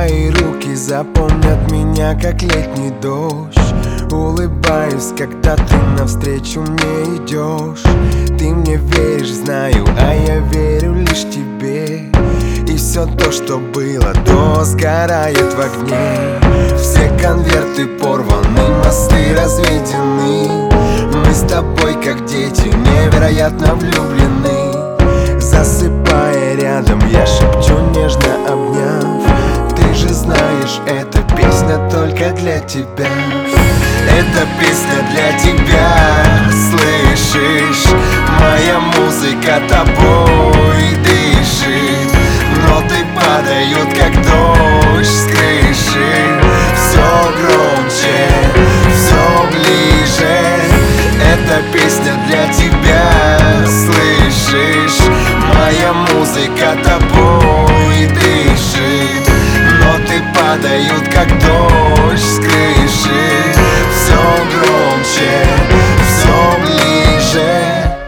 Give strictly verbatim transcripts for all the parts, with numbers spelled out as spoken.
Твои руки запомнят меня, как летний дождь. Улыбаюсь, когда ты навстречу мне идешь. Ты мне веришь, знаю, а я верю лишь тебе. И все то, что было до, сгорает в огне. Все конверты порваны, мосты разведены. Мы с тобой, как дети, невероятно влюблены. Засыпая рядом, я шепчу, нежно обняв: ты же знаешь, эта песня только для тебя. Эта песня для тебя, слышишь? Моя музыка тобой дышит. Ноты падают, как дождь с крыши. Все громче, все ближе. Эта песня для тебя, слышишь? Моя музыка тобой дышит. Ноты падают, как дождь с крыши. Все громче, все ближе.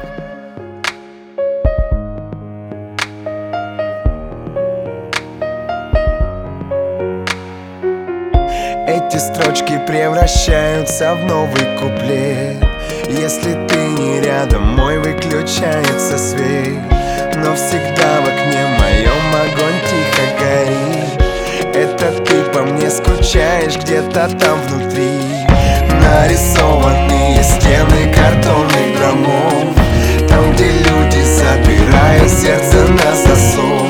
Эти строчки превращаются в новый куплет. Если ты не рядом, мой выключается свет. Но всегда в окне моем огонь тихо горит. Это ты по мне скучаешь где-то там внутри. Нарисованные стены картонных домов, там, где люди запирают сердце на засов.